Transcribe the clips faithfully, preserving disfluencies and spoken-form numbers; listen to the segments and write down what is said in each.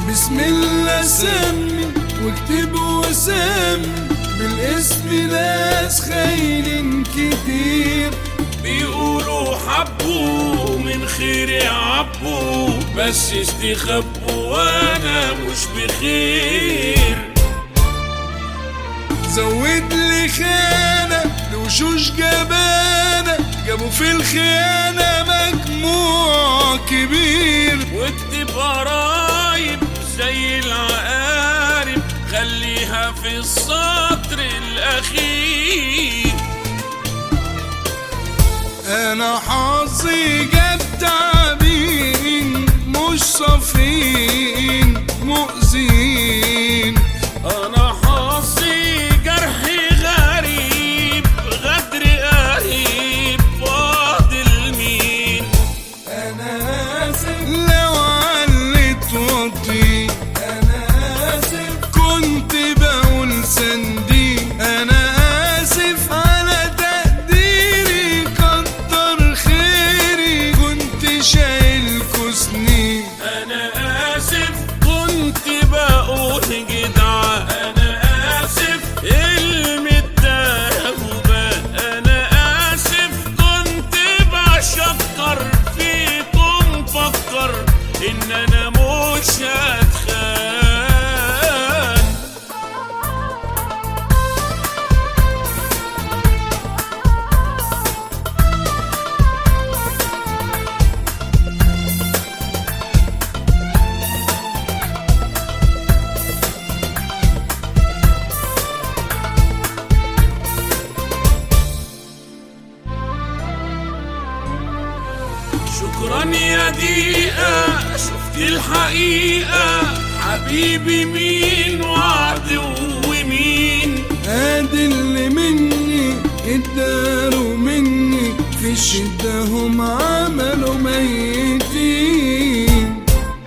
بسم الله سمي واكتب وسمي، بالاسم ناس خاينين كتير، بيقولوا حبوا من خير يعبوا، بس استخبوا وانا مش بخير. زود لي خانة لوشوش جبانة، جابوا في الخيانة مجموع كبير، واكتب قرايب زي العقارب، خليها في السطر الأخير. أنا حظي جاب تعبين مش صافين مؤذين، أنا حظي جرح غريب غدر قريب، فاضل مين؟ أنا آسف لو علت وطي، أنا آسف كنت بقول سندي، أنا آسف على تقديري كتر خيري كنت شايلكوا سنين، أنا آسف كنت بقول جدع، أنا آسف المتهم وبان، أنا آسف كنت بشكر فيكم فكر إن أنا مش هتخان. شكرا يا دقيقة شفت الحقيقة، حبيبي مين وعدو ومين؟ ادي اللي مني اتداروا مني، في الشدة هم عملوا ميتين،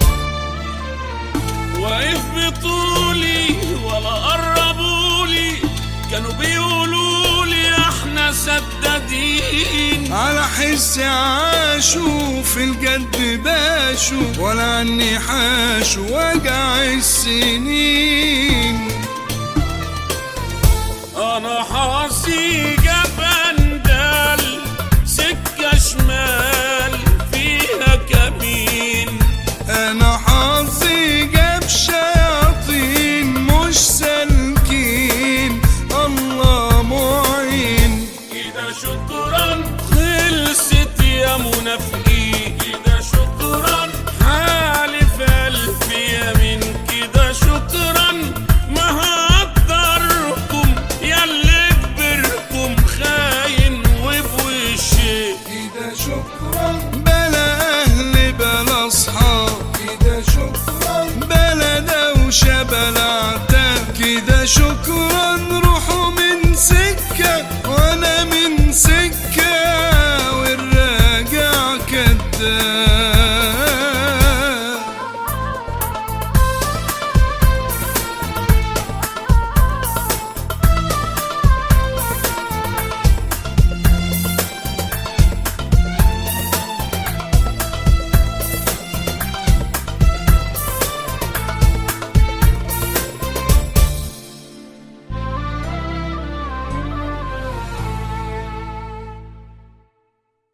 واقف بطولي ولا قربولي، كانوا بيقولولي احنا سدادين، على حس عاشوا في الجد باشوا، ولا عني حاشوا وجع السنين. انا حظي جاب اندال سكة شمال فيها كمين، انا